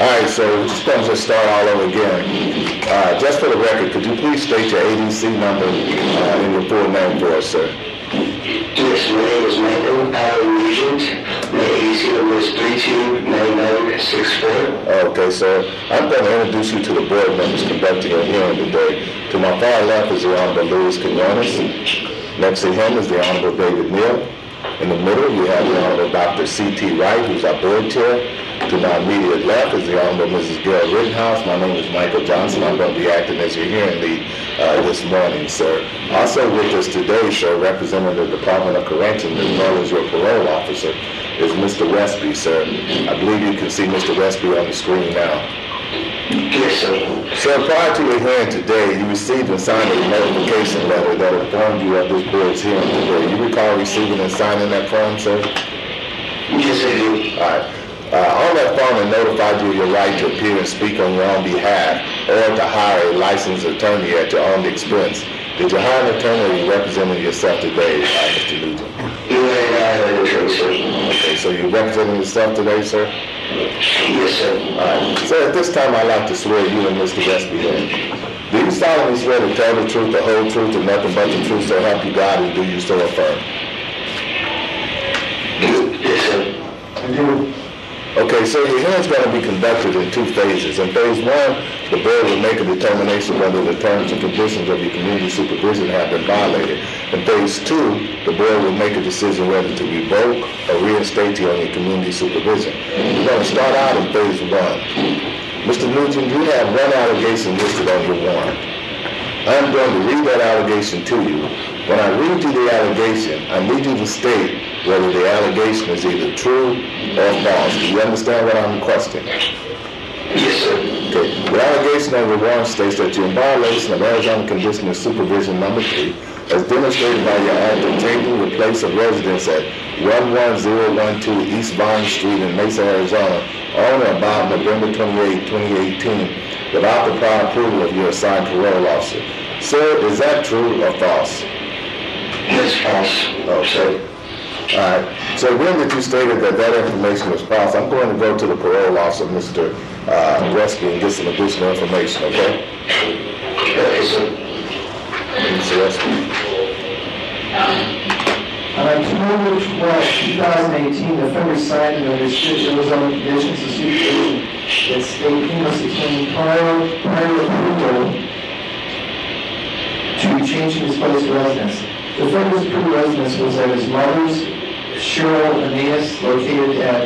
All right, so we're just going to start all over again. Just for the record, could you please state your ADC number and your full name for us, sir? Yes, my name is Michael Allen Regent. My ADC number is 329964. Okay, sir. I'm going to introduce you to the board members conducting a hearing today. To my far left is the Honorable Louis Quinones. Next to him is the Honorable David Neal. In the middle, you have the Honorable Dr. C.T. Wright, who's our board chair. To my immediate left is the Honorable Mrs. Gail Rittenhouse. My name is Michael Johnson. I'm going to be acting as your hearing lead this morning, sir. Also with us today, sir, representing the Department of Corrections as well as your parole officer, is Mr. Westby, sir. I believe you can see Mr. Westby on the screen now. Yes, sir. Sir, prior to your hearing today, you received and signed a notification letter that informed you of this board's hearing today. You recall receiving and signing that form, sir? Yes, I do. All right. On that form, it notified you of your right to appear and speak on your own behalf or to hire a licensed attorney at your own expense. Did you hire an attorney or you represented yourself today, Mr. Nugent? No, I hired an attorney, sir. Okay, so you're representing yourself today, sir? Yes, sir. All right. Sir, at this time, I'd like to swear you and Mr. Westby in. Do you solemnly swear to tell the truth, the whole truth, and nothing but the truth, so help you God, and do you so affirm? Yes, sir. I do. Okay, so your hearing is going to be conducted in two phases. In phase one, the board will make a determination whether the terms and conditions of your community supervision have been violated. In phase two, the board will make a decision whether to revoke or reinstate you on your community supervision. We're going to start out in phase one. Mr. Nugent, you have one allegation listed on your warrant. I'm going to read that allegation to you. When I read you the allegation, I need you to state whether the allegation is either true or false. Do you understand what I'm requesting? Yes, sir. Okay. The allegation on the warrant states that you're in violation of Arizona Condition of Supervision number 3, as demonstrated by your act of changing the place of residence at 11012 East Vine Street in Mesa, Arizona, on or about November 28, 2018, without the prior approval of your assigned parole officer. Sir, is that true or false? That's false. Okay. All right. So when that you stated that that information was false, I'm going to go to the parole officer, Mr. Westby, and get some additional information, okay? Okay, sir. Mr. Westby. On October 12, 2018, the offender signed and understood Arizona conditions of supervision that state he must obtain prior approval to be changing his place of residence. The offender's approved residence was at his mother's, Cheryl Aeneas, located at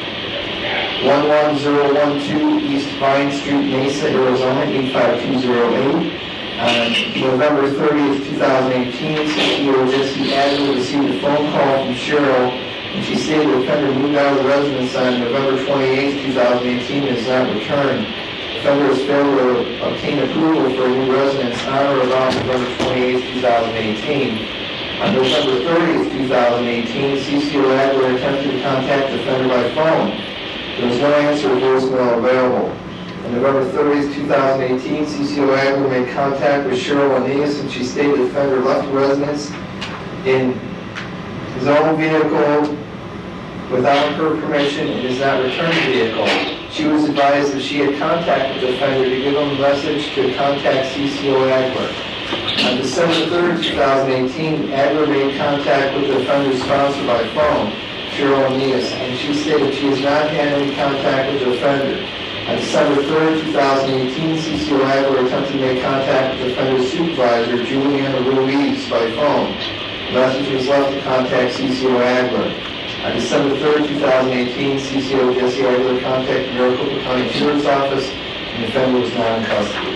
11012 East Vine Street, Mesa, Arizona, 85208. On November 30th, 2018, CEO Jesse Adler received a phone call from Cheryl, and she stated the offender moved out of the residence on November 28th, 2018, and has not returned. The offender has failed to obtain approval for a new residence on or around November 28th, 2018. On November 30th, 2018, CCO Adler attempted to contact the offender by phone. There was no answer or voicemail available. On November 30th, 2018, CCO Adler made contact with Cheryl Aeneas, and she stated the offender left the residence in his own vehicle without her permission and has not returned the vehicle. She was advised that she had contacted the offender to give him a message to contact CCO Adler. On December 3rd, 2018, Adler made contact with the offender's sponsor by phone, Cheryl Aeneas, and she stated she has not had any contact with the offender. On December 3rd, 2018, CCO Adler attempted to make contact with the offender's supervisor, Juliana Ruiz, by phone. The message was left to contact CCO Adler. On December 3rd, 2018, CCO Jesse Adler contacted Maricopa County Sheriff's Office, and the offender was not in custody.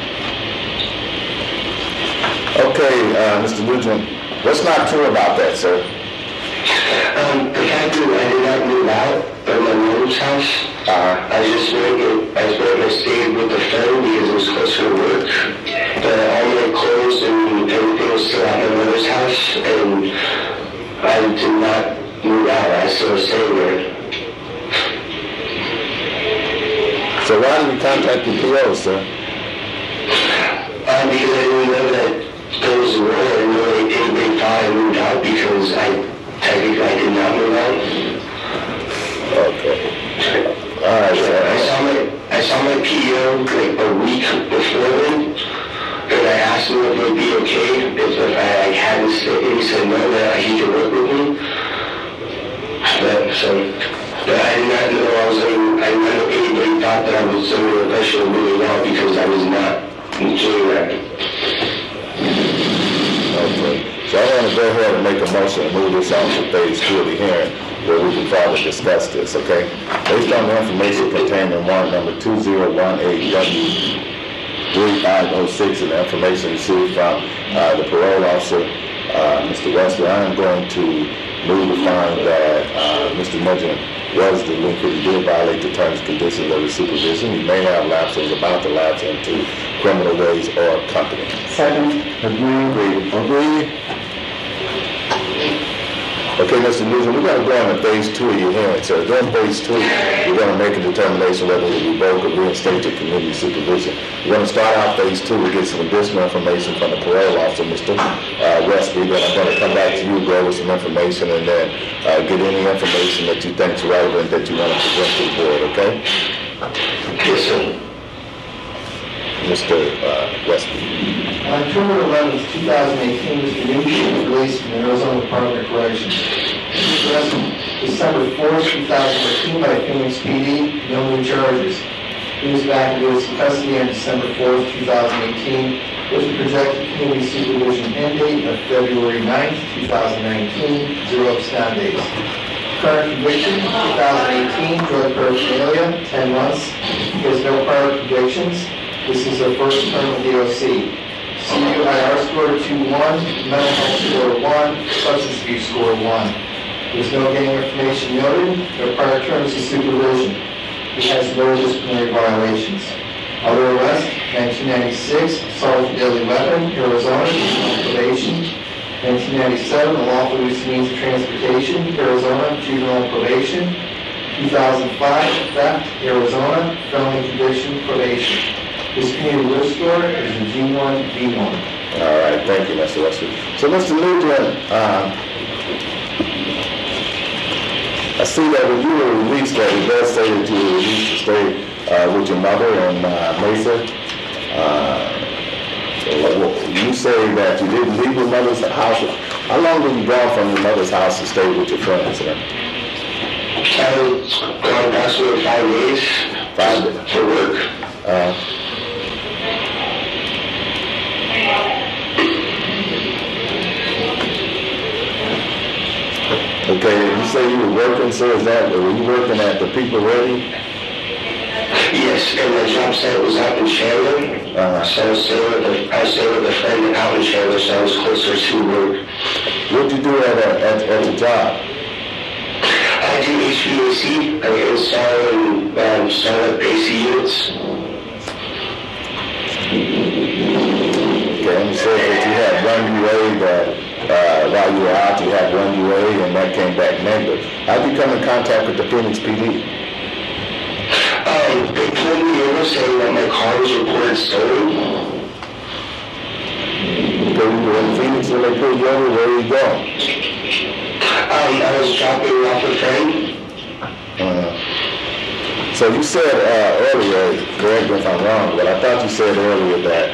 Okay, Mr. Nugent, what's not true about that, sir? The fact that I did not move out of my mother's house, I just went and stayed with the friend because it was closer to work. All my clothes and everything was still at my mother's house, and I did not move out. I still stayed there. So why did you contact the PO, sir? Because I didn't know that there was a rule. I didn't know they thought I moved out because technically I did not move out. Okay. All right, sir. I saw my PO like a week before then, and I asked him if it would be okay if I hadn't stayed, and he said no, that he could work with me. But I did not know I did not know anybody thought that I was under the pressure really well because I was not doing that. Okay. So I want to go ahead and make a motion and move this on to phase 2 of the hearing where we can further discuss this, okay? Based on the information contained in warrant number 2018W3506 and the information received from the parole officer, Mr. Wesley, I am going to move to find that Mr. Mudgeon was delinquent. He did violate the terms and conditions of his supervision. He may have lapsed or is about to lapse into criminal ways or company. Second. Agree. Okay, Mr. Newsom, we're going to go on to phase 2 of your hearing, sir. During phase 2, we're going to make a determination whether to revoke or reinstate your community supervision. We're going to start out phase 2. We'll get some additional information from the parole officer, Mr. Westby. Then I'm going to come back to you, go over some information, and then get any information that you think is relevant that you want to present to the board, okay? Yes, sir. Mr. Westby. On October 11th, 2018, Mr. Nugent was released from the Arizona Department of Corrections. He was arrested December 4th, 2018 by Phoenix PD, no new charges. He was back in U.S. custody on December 4th, 2018, with a projected community supervision end date of February 9th, 2019, 0 abscond days. Current conviction, 2018, drug paraphernalia, 10 months. He has no prior convictions. This is their first term with DOC. CUIR score 2-1, mental health score 1, substance abuse score 1. There's no gang information noted, no prior terms of supervision. He has no disciplinary violations. Other arrest, 1996, assault with a deadly weapon, Arizona, juvenile probation. 1997, unlawful use of means of transportation, Arizona, juvenile probation. 2005, theft, Arizona, felony conviction, probation. This community risk score is a G1B1. All right, thank you, Mr. Wesley. So, Mr. Nugent, I see that when you were released, that it does say that you were released to stay with your mother in Mesa. You say that you didn't leave your mother's house. How long were you gone from your mother's house to stay with your friends? I was gone approximately 5 days. 5 days? For work. Okay, you say you were working, so were you working at the People Ready? Yes, and my job site was out in Chandler. So I was staying with a friend out in Chandler, so I was closer to work. What did you do at the job? I do HVAC. I install and start up AC units. Okay, and you said that you had one UA that while you were out, you had one UA and that came back negative. How did you come in contact with the Phoenix PD? They pulled me over saying that my car was reported stolen. Okay, you were in Phoenix when they pulled you over. Where were you going? I was dropping off a friend. So you said earlier, correct me if I'm wrong, but I thought you said earlier that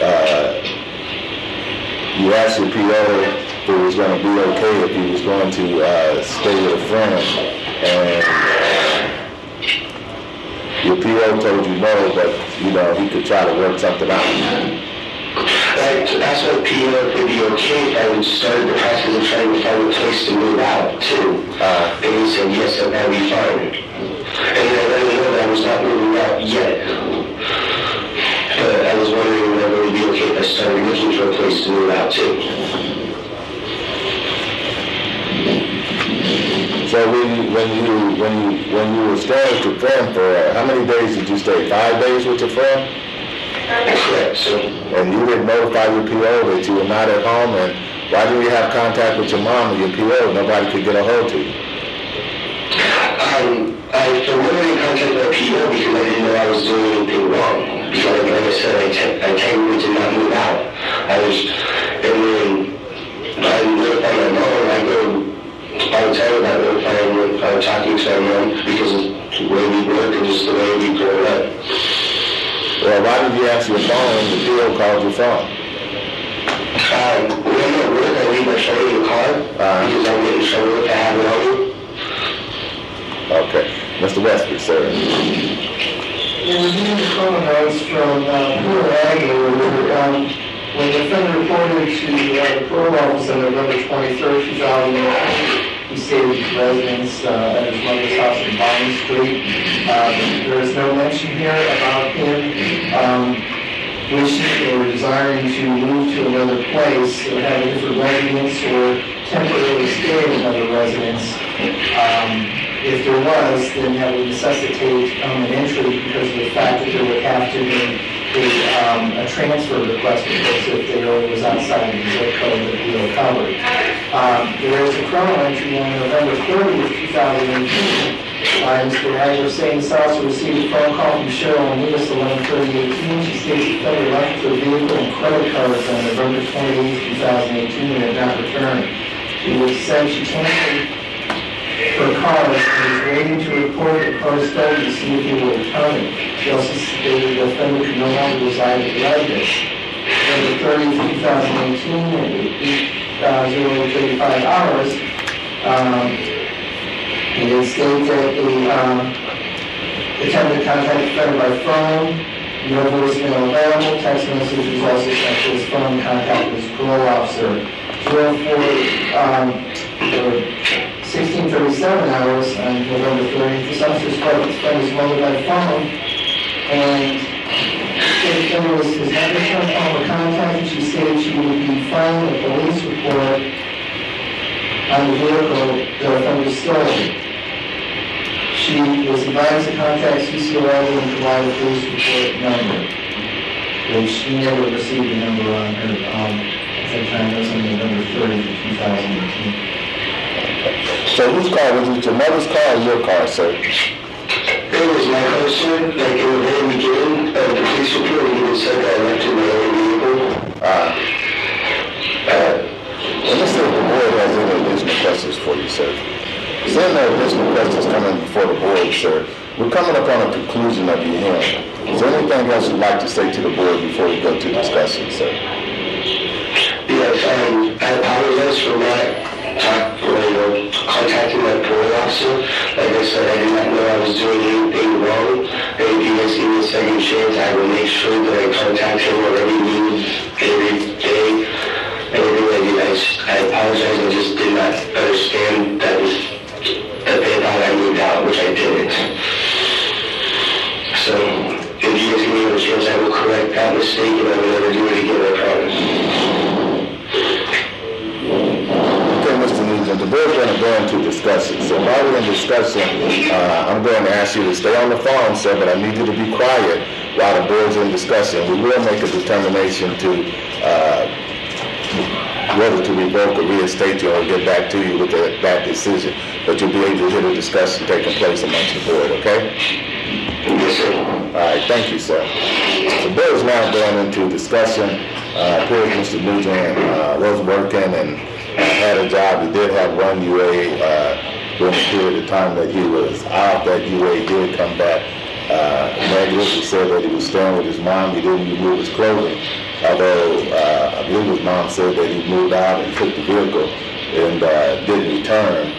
you asked your PO if it was going to be okay if he was going to stay with a friend, and your PO told you no, but he could try to work something out. That's what PO would be okay if I would start the process of trying to find a place to move out too. And he said yes, that would be fine. And I let him know that I was not moving out yet. But I was wondering whether it would be okay if I started looking for a place to move out too. So when you were staying with your friend for how many days did you stay? 5 days with your friend? Correct. So. And you didn't notify your PO that you were not at home, and why didn't you have contact with your mom or your PO? Nobody could get a hold to you. I wasn't in contact with my PO because I didn't know I was doing anything wrong. Because like I said, I technically did not move out. I notified my mom, and I go all the time about notifying talking to my mom because of the way we work and just the way we grow up. Well, why did you answer your phone when the PO called your phone? When I'm at work, I leave my phone in the car because I'm getting trouble if I have it on me. Okay. Mr. Westby, sir. In reviewing the phone notes from Peter Agnew, when the defendant reported to the parole office on November 23rd, 2008, he stayed with his residence at his mother's house in Vine Street. There is no mention here about him wishing or desiring to move to another place or have a different residence or temporarily stay in another residence. If there was, then that would necessitate an entry because of the fact that there would have to be a transfer request because if the area was outside of the zip code that we were covered. There is a criminal entry on November 30th, 2018. Mr. Agnew saying this also received a phone call from Cheryl Oneas, 11/30/18. She states the federal left her vehicle and credit cards on November 28th, 2018 and had not returned. She was said she canceled her cars and was waiting to report the car stolen to see if he will return it. She also stated the offender could no longer reside at the residence. November 30th, 2018 at 8:35 hours, it is stated that the attempted to contact the offender by phone, no voicemail available, text message was also sent to his phone, contact with his parole officer. 16:37 hours on November 30th, this officer spoke to his mother by phone, and the offender was not returned phone or contact, and she stated she would be filing a police report on the vehicle the offender stole. She was advised to contact CCRL and provide a police report number, which she never received a number on her at that time. That was on November 30th, 2018. So whose car? Was it your mother's car or your car, sir? It was my car, sir. Like in the very beginning of the police report, he even said that I left in my own vehicle. Let's see if the board has any additional questions for you, sir. Seeing no additional questions coming before the board, sir, we're coming up on a conclusion of your hearing. Is there anything else you'd like to say to the board before we go to discussion, sir? Yes, I apologize for not contacting my parole officer. Like I said, I did not know I was doing anything wrong. And if you guys give me a second chance, I will make sure that I contact him whenever he needs every day. I apologize, I just did not understand that they thought I moved out, which I didn't. So, if you guys give me a chance, I will correct that mistake and I will never do it again, I promise. Okay, Mr. Nugent, the board's going to go into discussion. So while we're in discussion, I'm going to ask you to stay on the phone, sir, but I need you to be quiet while the board's in discussion. We will make a determination to whether to revoke or reinstate you, or get back to you with that decision. But you'll be able to hear the discussion taking place amongst the board, okay? Yes, sir. All right, thank you, sir. The board is now going into discussion. Appears Mr. Nugent was working and had a job. He did have one UA during the period of time that he was out. That UA did come back negative. He said that he was staying with his mom. He didn't remove his clothing. Although I believe his mom said that he moved out and took the vehicle and didn't return.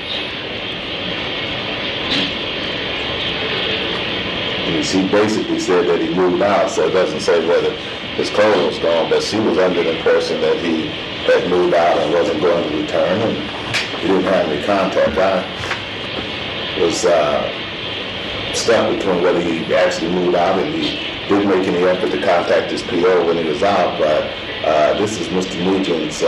And she basically said that he moved out, so it doesn't say whether his clothes was gone, but she was under the impression that he had moved out and wasn't going to return, and he didn't have any contact. I was stuck between whether he actually moved out and he didn't make any effort to contact his PO when he was out, but this is Mr. Nugent's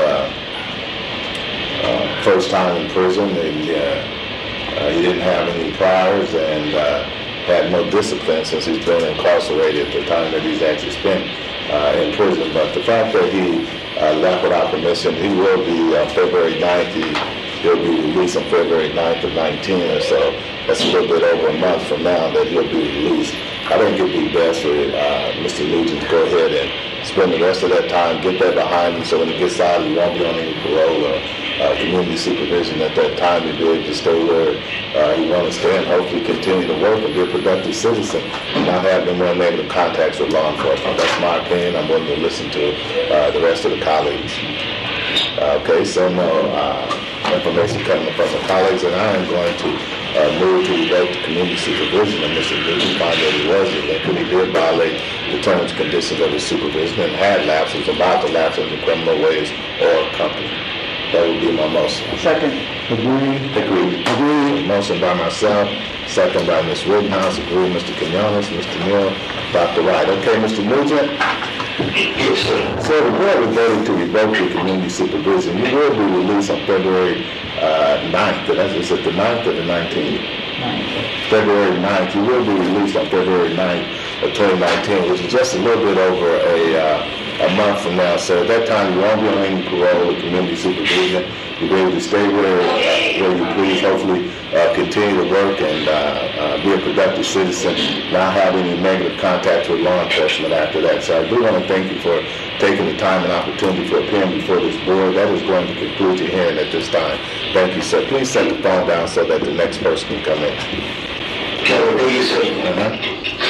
first time in prison, and he didn't have any priors and had no discipline since he's been incarcerated at the time that he's actually spent in prison. But the fact that he left without permission, he will be February 9th. He'll be released on February 9th of 19, or so. That's a little bit over a month from now that he'll be released. I think it'd be best for Mr. Nugent to go ahead and spend the rest of that time, get that behind him, so when he gets out, he won't be on any parole or community supervision at that time to be able to stay where he wanted to stay and hopefully continue to work and be a productive citizen and not have any more negative contacts with law enforcement. That's my opinion. I'm willing to listen to the rest of the colleagues. Okay, so no information coming from the colleagues, and I am going to move to revoke the community supervision of Mr. Newton, find that he was elected. He did violate the terms and conditions of his supervision and had lapses, about to lapse into criminal ways or company. That would be my motion. Second. Agreed. Motion by myself, second by Ms. Rittenhouse. Agreed, Mr. Quinones, Mr. Neal, Dr. Wright. Okay, Mr. Nugent? Yes, sir. So the board was voting to revoke your community supervision. You will be released on February 9th. Is it the 9th or the 19th? 9th. February 9th. You will be released on February 9th of 2019, which is just a little bit over a month from now. So at that time, you won't be on any parole or community supervision. You'll be able to stay where you please, hopefully continue to work and be a productive citizen, not have any negative contacts with law enforcement after that. So I do want to thank you for taking the time and opportunity for appearing before this board. That is going to conclude your hearing at this time. Thank you, sir. Please set the phone down so that the next person can come in. Thank you, sir.